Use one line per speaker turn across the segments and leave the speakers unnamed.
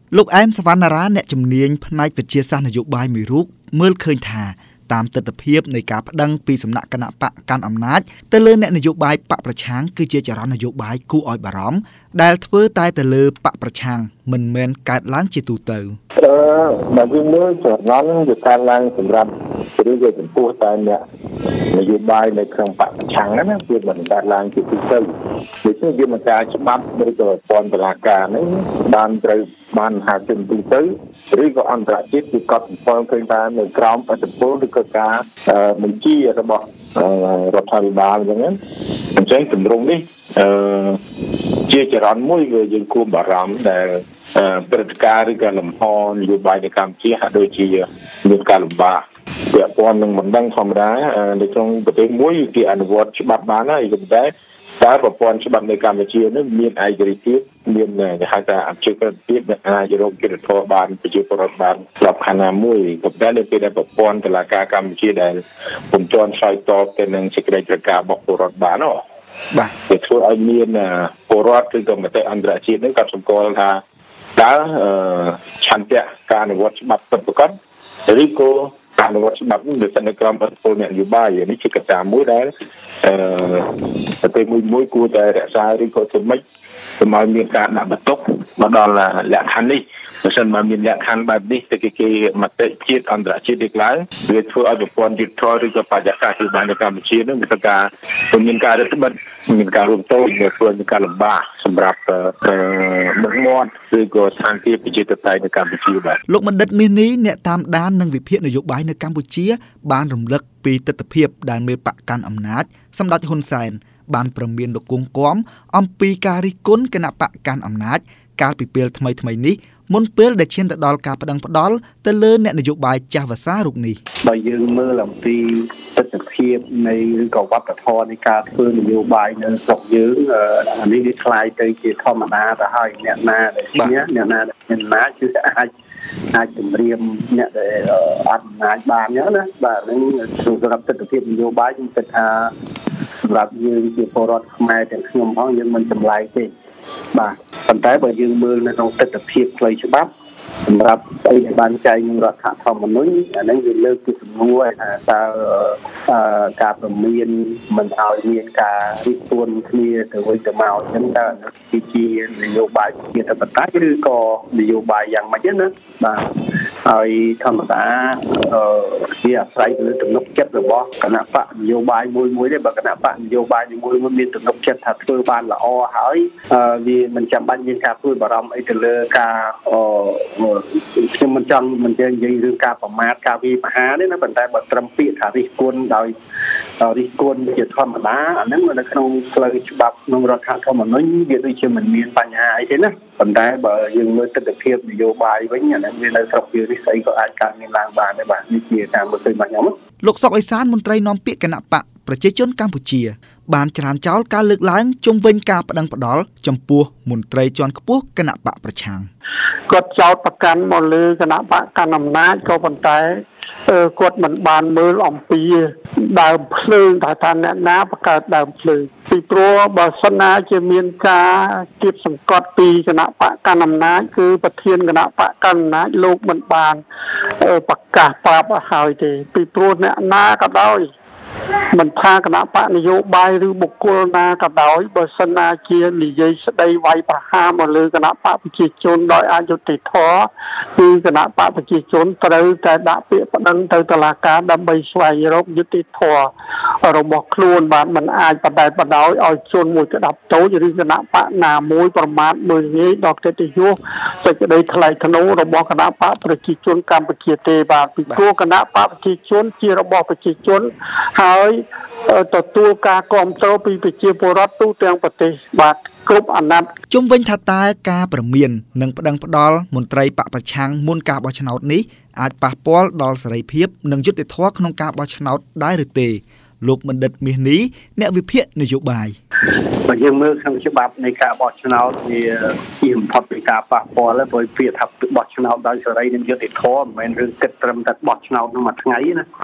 លោកអែមសវណ្ណារាអ្នកជំនាញផ្នែកវិទ្យាសាស្ត្រនយោបាយមួយរូបមើលឃើញថាតាមទស្សនវិជ្ជានៃការប្តឹងពីសំណាក់គណៈបកកាន់អំណាចទៅលើអ្នកនយោបាយបកប្រឆាំងគឺជាចរន្តនយោបាយគួរឲ្យបារម្ភដែលធ្វើតែទៅលើបកប្រឆាំងមិនមែនកើតឡើងជាទូទៅ
បើយើងមើលចរន្តវាកើតឡើងសម្រាប់ឬក៏ចំពោះតែអ្នកនយោបាយនៅក្នុងបកប្រឆាំងណាវាមិនកើតឡើងជាទូទៅដូច្នេះវាមិនការច្បាប់ឬក៏ពន្ធតុលាការហ្នឹងបានត្រូវបានហៅជាទូទៅឬក៏អន្តរជាតិគឺកត់សម្គាល់ឃើញថានៅក្រោមអធិបតេយ្យឬក៏ការបញ្ជារបស់រដ្ឋាភិបាលអញ្ចឹងអញ្ចឹងទម្រង់នេះជាចរន្តមួយដែលយើងគួរបារម្ភដែលព្រឹត្តិការណ៍ឬក៏លំហនយោបាយនៅកម្ពុជាហាក់ដូចជាមានការលំបាកពាក់ព័ន្ធនឹងមិនដឹងធម្មតានៅក្នុងប្រទេសមួយគេអនុវត្តច្បាប់បានហើយប៉ុន្តែតែប្រព័ន្ធច្បាប់នៅកម្ពុជានេះមានឯករាជ្យភាពមានគេហៅថាអភិក្រិតភាពអាចរកយុត្តិធម៌បានប្រជាពលរដ្ឋបានស្របខណ្ឌណាមួយក៏តែនៅពេលដែលប្រព័ន្ធតុលាការកម្ពុជាដែលពុំទាន់ឆ្លើយតបទៅនឹងសេចក្តីប្រកាសរបស់ពលរដ្ឋបានបាទវាធ្វើឲ្យមានពលរដ្ឋឬក៏មតិអន្តរជាតិនឹងក៏សម្គាល់ថាតើឆន្ទៈការអនុវត្តច្បាប់ពិតប្រាកដឬក៏ការអនុវត្តច្បាប់នេះនៅក្នុងក្រមអធិបតេយ្យនយោបាយនេះជាកត្តាមួយដែលប្រទេសមួយគួរតែរក្សាឬក៏ធ្វើម៉េចដើម្បីមានការដាក់បន្ទុកមកដល់លក្ខខណ្ឌនេះបើមិនមកមានលក្ខខណ្ឌបែបនេះទៅគេមតិជាតិអន្តរជាតិនេះឡើងវាធ្វើឲ្យប្រព័ន្ធយុត្តិធម៌ឬក៏បរិយាកាសទីបាននៅកម្ពុជានឹងមានការរឹតបន្តឹងមានការរួមតូចវាធ្វើឲ្យមានការលំបាកសម្រាប់ដឹកនាំឬក៏ស្ថានភាពប្រជាធិបតេយ្យនៅកម្ពុជាបាទ
លោកបណ្ឌិតមាសនេះអ្នកតាមដាននិងវិភាគនយោបាយនៅកម្ពុជាបានរំលឹកពីទស្សនវិជ្ជាដែលមេបកកាន់អំណាចសម្ដេចហ៊ុនសែនបានប្រមានលោកគង់គំអំពីការរិះគន់គណៈបកកាន់អំណាចកាលពីពេលថ្មីនេះមុនពេលដែលឈានទៅដល់ការប្តឹងផ្តល់ទៅលើអ្នកនយោបាយចាស់វសារូបនេះ
បើយើងមើលអំពីទស្សនវិជ្ជានៃឬក៏វប្បធម៌នៃការធ្វើនយោបាយនៅស្រុកយើងអានេះវាคล้ายទៅជាធម្មតាទៅហើយអ្នកណាដែលឈ្នះអ្នកណាដែលមានអំណាចគឺអាចជំរាមអ្នកដែលអត់អំណាចបានអញ្ចឹងណាបាទនឹងសម្រាប់ទស្សនវិជ្ជានយោបាយខ្ញុំគិតថាសម្រាប់យើងជាពលរដ្ឋខ្មែរទាំងខ្ញុំផងយើងមិនចម្លែកទេបាទប៉ុន្តែបើយើងមើលនៅក្នុងទស្សនវិជ្ជាផ្លូវច្បាប់សម្រាប់ស្អីដែលបានចែងក្នុងរដ្ឋធម្មនុញ្ញអានេះវាលើកពីសំណួរថាតើការប្រមានមិនឲ្យមានការរិះគន់គ្នាទៅវិញទៅមកអញ្ចឹងតើជានយោបាយជាធិបតេយ្យឬក៏នយោបាយយ៉ាងម៉េចណាបាទហើយធម្មតាវាអាស្រ័យទៅលើទំនុកចិត្តរបស់គណៈបកនយោបាយមួយទេបើគណៈបកនយោបាយមួយមានទំនុកចិត្តថាធ្វើបានល្អហើយវាមិនចាំបាច់មានការព្រួយបារម្ភអីទៅលើការខ្ញុំមិនចង់និយាយរឿងការប្រមាថការវិបហាទេណាប៉ុន្តែបើត្រឹមពាក្យថារិះគន់ដោយរិះគន់ជាធម្មតាអាហ្នឹងនៅក្នុងផ្លូវច្បាប់ក្នុងរដ្ឋធម្មនុញ្ញវាដូចជាមិនមានបញ្ហាអីទេណាប៉ុន្តែបើយើងមើលទស្សនវិជ្ជានយោបាយវិញអាហ្នឹងវានៅស្រុកយើងនេះស្អីក៏អាចកើតមានឡើងបានដែរបាទនេះជាការមើលឃើញរបស់ខ្ញុំ
លោកសុកអេសានមន្ត្រីនាំពាក្យគណៈបកប្រជាជនកម្ពុជាបានច្រានចោលការលើកឡើងជុំវិញការប្តឹងផ្តល់ចំពោះមន្ត្រីជាន់ខ្ពស់គណៈបកប្រឆាំង
គាត់ចោទប្រកាន់មកលើគណៈបកកណ្ដាលអំណាចក៏ប៉ុន្តែគាត់មិនបានមើលអំពីដើមភ្លើងថាអ្នកណាបង្កើតដើមភ្លើងពីព្រោះបើសិនណាជាមានការគៀបសង្កត់ពីគណៈបកកណ្ដាលអំណាចគឺប្រធានគណៈបកកណ្ដាលអំណាចលោកមិនបានប្រកាសប្រាប់ឲ្យហើយទេពីព្រោះអ្នកណាក៏ដោយមិនថាគណៈបកនយោបាយឬបុគ្គលណាក៏ដោយបើសិនណាជានិយាយស្ដីវាយប្រហារមកលើគណៈបកប្រជាជនដោយអយុត្តិធម៌គឺគណៈបកប្រជាជនត្រូវតែដាក់ពាក្យប្តឹងទៅតុលាការដើម្បីស្វែងរកយុត្តិធម៌របស់ខ្លួនបាទមិនអាចបដែតបដោយឲ្យជនមួយក្តាប់តូចឬគណៈបកណាមួយប្រមាថមើលងាយដល់កិត្តិយសសេចក្តីថ្លៃថ្នូររបស់គណៈបកប្រជាជនកម្ពុជាទេបាទពីព្រោះគណៈបកប្រជាជនជារបស់ប្រជាជនហើយទទួលការគ្រប់គ្រងពីប្រជាពលរដ្ឋទូទាំងប្រទេសបាទគ្រប់អាណត្តិ
ជុំវិញថាតើការប្រមាននិងប្តឹងផ្តល់មន្ត្រីបកប្រឆាំងមុនការបោះឆ្នោតនេះអាចប៉ះពាល់ដល់សេរីភាពនិងយុត្តិធម៌ក្នុងការបោះឆ្នោតដែរឬទេលោកបណ្ឌិតមាសនេះអ្នកវិភាគនយោបាយ
បើយើងមើលក្នុងច្បាប់នៃការបោះឆ្នោតវាជាបំផុតពីការប៉ះពាល់ហើយព្រោះពាក្យថាបោះឆ្នោតដោយសេរីនិងយុត្តិធម៌មិនមែនរឿងគិតត្រឹមតែបោះឆ្នោតក្នុងមួយថ្ងៃណា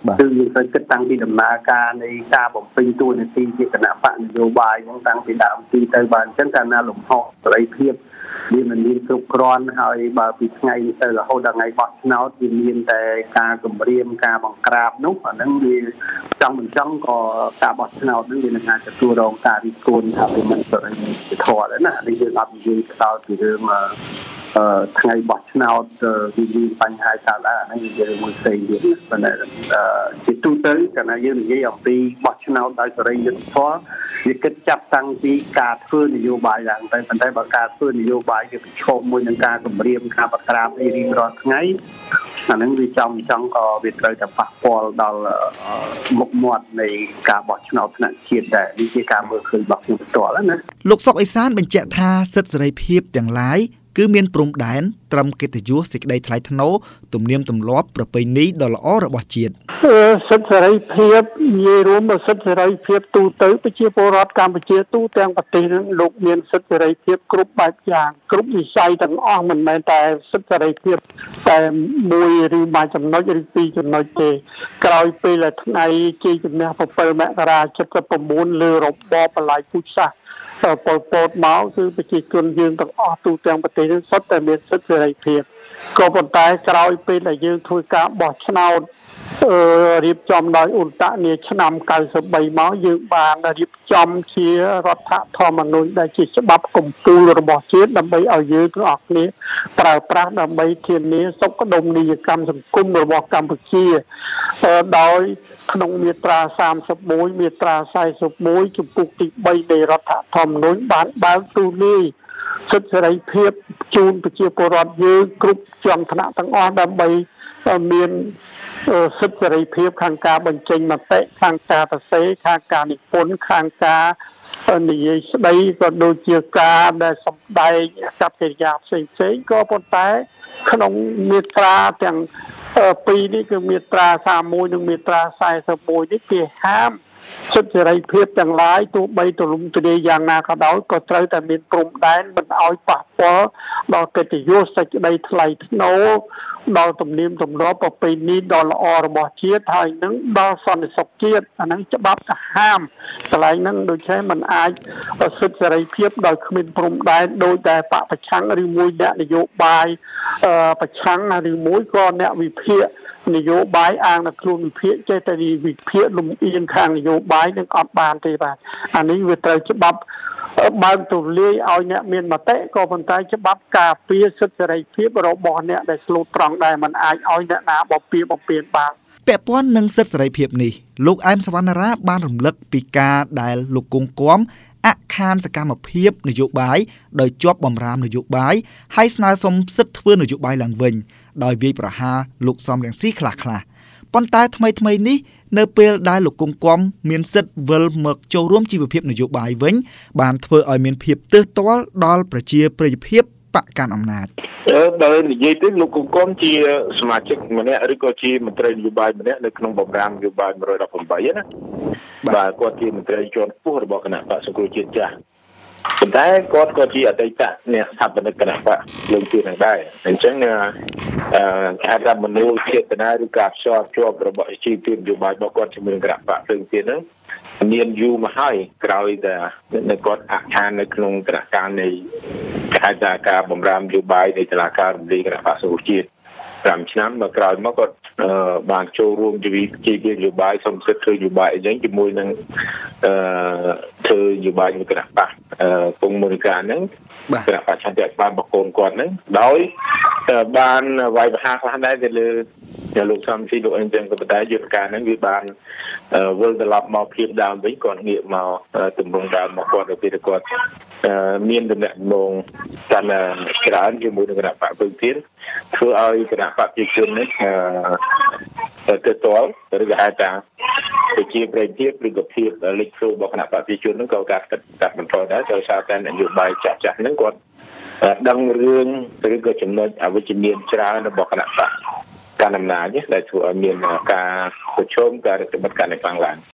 គឺយើងត្រូវគិតតាំងពីដំណើរការនៃការបំពេញតួនាទីជាគណៈបកនយោបាយហ្នឹងតាំងពីដើមទីទៅបើអញ្ចឹងកាលណាលំហសេរីភាពវាមិនមានគ្រប់គ្រាន់ហើយបើពីថ្ងៃទៅរហូតដល់ថ្ងៃបោះឆ្នោតវាមានតែការគម្រាមការបង្ក្រាបនោះអាហ្នឹងវាចង់មិនចង់ក៏ការបោះឆ្នោតហ្នឹងវានឹងអាចទទួលរងការរិះគន់ថាវាមិនសេរីធម៌ដែរណានេះយើងអត់និយាយដល់ពីរឿងថ្ងៃបោះឆ្នោតវាមានបញ្ហាកើតឡើងអានេះនិយាយមួយផ្សេងទៀតប៉ុន្តែជាទូទៅកាលណាយើងនិយាយអំពីបោះឆ្នោតដោយសេរីយុត្តិធម៌វាគិតចាប់តាំងពីការធ្វើនយោបាយឡើងទៅប៉ុន្តែបើការធ្វើនយោបាយវាប្រឈមមួយនឹងការគម្រាមការបង្ក្រាបអីរៀងរាល់ថ្ងៃអាហ្នឹងវាចង់ក៏វាត្រូវតែប៉ះពាល់ដល់មុខមាត់នៃការបោះឆ្នោតថ្នាក់ជាតិដែរនេះជាការមើលឃើញរបស់ខ្ញុំផ្ទាល់ណា
លោកសុកអេសានបញ្ជាក់ថាសិទ្ធិសេរីភាពទាំងឡាយគឺមានព្រំដែនត្រឹមកិត្តិយសសេចក្តីថ្លៃថ្នូរទំនៀមទម្លាប់ប្រពៃណីដ៏ល្អរបស់ជាតិ
សិទ្ធិសេរីភាពនិយាយរួមមកសិទ្ធិសេរីភាពទូទៅប្រជាពលរដ្ឋកម្ពុជាទូទាំងប្រទេសនឹងលោកមានសិទ្ធិសេរីភាពគ្រប់បែបយ៉ាងគ្រប់វិស័យទាំងអស់មិនមែនតែសិទ្ធិសេរីភាពតែមួយឬមួយចំណុចឬពីរចំណុចទេក្រោយពេលថ្ងៃជ័យជំនះ7មករា79លើរបបបល្ល័ង្កពូជសាសន៍ពលពតមកគឺប្រជាជនយើងទាំងអស់ទូទាំងប្រទេសនេះសុទ្ធតែមានសិទ្ធិសេរីភាពក៏ប៉ុន្តែក្រោយពេលដែលយើងធ្វើការបោះឆ្នោតរៀបចំដោយអ៊ុនតាក់នាឆ្នាំ93មកយើងបានរៀបចំជារដ្ឋធម្មនុញ្ញដែលជាច្បាប់កំពូលរបស់ជាតិដើម្បីឲ្យយើងទាំងអស់គ្នាប្រើប្រាស់ដើម្បីធានាសុខដុមនីយកម្មសង្គមរបស់កម្ពុជាដោយក្នុងមាត្រា31មាត្រា41ជំពូកទី3នៃរដ្ឋធម្មនុញ្ញបានបើកទូលាយសិទ្ធិសេរីភាពជូនប្រជាពលរដ្ឋយើងគ្រប់ជាន់ថ្នាក់ទាំងអស់ដើម្បីមានសិទ្ធិសេរីភាពខាងការបញ្ចេញមតិខាងការសរសេរខាងការនិពន្ធខាងការនិយាយស្ដីក៏ដូចជាការដែលសម្ដែងអកប្បកិរិយាផ្សេងៗក៏ប៉ុន្តែក្នុងមាត្រាទាំងពីរនេះគឺមាត្រា31និងមាត្រា41នេះគេហាមសិទ្ធិសេរីភាពទាំងឡាយទោះបីទូលំទូលាយយ៉ាងណាក៏ដោយក៏ត្រូវតែមានព្រំដែនមិនឲ្យប៉ះពាល់ដល់កិត្តិយសសេចក្តីថ្លៃថ្នូរដល់ទំនៀមទម្លាប់ប្រពៃណីដ៏ល្អរបស់ជាតិហើយនឹងដល់សន្តិសុខជាតិអាហ្នឹងច្បាប់ទៅហាមកន្លែងហ្នឹងដូចជាមិនអាចសិទ្ធិសេរីភាពដោយគ្មានព្រំដែនដោយតែបពប្រឆាំងឬមួយអ្នកនយោបាយប្រឆាំងឬមួយក៏អ្នកវិភាគនយោបាយអាងនៅខ្លួនវិភាគចេះតែវិភាគលំអៀងខាងនយោបាយនឹងអត់បានទេបាទអានេះវាត្រូវច្បាប់បើកទូលាយឲ្យអ្នកមានមតិក៏ប៉ុន្តែច្បាប់ការពារសិទ្ធិសេរីភាពរបស់អ្នកដែលស្លូតត្រង់ដែរมันអាចឲ្យអ្នកណាបំពានបាន
ពាក់ព័ន្ធនឹងសិទ្ធិសេរីភាពនេះលោកអែមសវណ្ណារាបានរំលឹកពីការដែលលោកគង់គំអខានសកម្មភាពនយោបាយដោយជាប់បម្រាមនយោបាយហើយស្នើសុំសិទ្ធិធ្វើនយោបាយឡើងវិញដោយវាយប្រហារលោកសំរងស៊ីខ្លះប៉ុន្តែថ្មីនេះនៅពេលដែលលោកគង់គំមានសិទ្ធិវិលមកចូលរួមជីវភាពនយោបាយវិញបានធ្វើឲ្យមានភាពទើសទាល់ដល់ប្រជាប្រិយភាពបកកាន់អំណាច
បើនិយាយទៅលោកគង់គំជាសមាជិកម្នាក់ឬក៏ជាមន្ត្រីនយោបាយម្នាក់នៅក្នុងបម្រាមនយោបាយ118ណាបាទគាត់ជាមន្ត្រីជាន់ខ្ពស់របស់គណៈបកសង្គ្រោះជាតិចាស់ប៉ុន្តែគាត់ក៏ជាអតីតអ្នកស្ថាបនិកគណៈបកយើងទៀតនឹងដែរអញ្ចឹងការរំមនូលចេតនាឬការភ្ជាប់របស់ជីវភាពនយោបាយរបស់គាត់ជាមួយគណៈបកយើងទៀតហ្នឹងមានយូរមកហើយក្រោយតែនៅគាត់អខាននៅក្នុងគណៈការនៃការបម្រាមនយោបាយនៃតុលាការរំលាយគណៈបកសង្គ្រោះជាតិ5ឆ្នាំមកក្រោយមកគាត់បានចូលរួមជីវភាពនយោបាយសំសិទ្ធធ្វើនយោបាយអីចឹងជាមួយនឹងធ្វើនយោបាយនៅគណៈបកគង់មូលការហ្នឹងគណៈបកឆន្ទៈបានបកកូនគាត់ហ្នឹងដោយបានវាយប្រហារខ្លះដែរទៅលើលោកសំស៊ីលោកអីចឹងក៏ប៉ុន្តែយុទ្ធការហ្នឹងវាបានវិលត្រឡប់មកភាពដើមវិញគាត់ងាកមកទម្រង់ដើមមកគាត់ទៅពេលគាត់មានតំណែងកាន់ច្រើនជាមួយនឹងគណៈបកវិញទៀតធ្វើឲ្យគណៈបកប្រជាជននេះទៅតល់ឬក៏ហៅថាប្រជាប្រិយភាពឬក៏ភាពលេចធ្លោរបស់គណៈបកប្រជាជនហ្នឹងក៏កាត់បន្ថយដែរដោយសារតែនយោបាយចាស់ហ្នឹងគាត់ដឹងរឿងឬក៏ចំណុចអវិជ្ជមានច្រើនរបស់គណៈបកកាន់អំណាចដែលធ្វើឲ្យមានការប្រឈមការរដ្ឋបတ်កាន់តែខ្លាំងឡើង